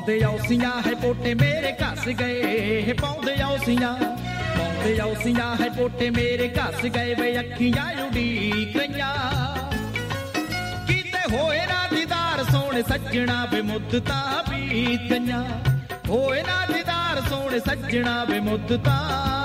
ਪਾਉਂਦੇ ਔਸੀਆਂ ਹੈ ਪੋਟੇ ਮੇਰੇ ਘਸ ਗਏ, ਪਾਉਂਦੇ ਔਸੀਆਂ ਹੈ ਪੋਟੇ ਮੇਰੇ ਘਸ ਗਏ ਵੇ ਅੱਖੀਆਂ ਉਡੀਕ ਰਹੀਆਂ। ਕੀਤੇ ਹੋਏ ਨਾ ਦੀਦਾਰ ਸੋਹਣੇ ਸੱਜਣਾ ਵੇ ਮੁੱਦਤਾਂ ਬੀਤ ਗਈਆਂ, ਹੋਏ ਨਾ ਦੀਦਾਰ ਸੋਹਣੇ ਸੱਜਣਾ ਵੇ ਮੁੱਦਤਾਂ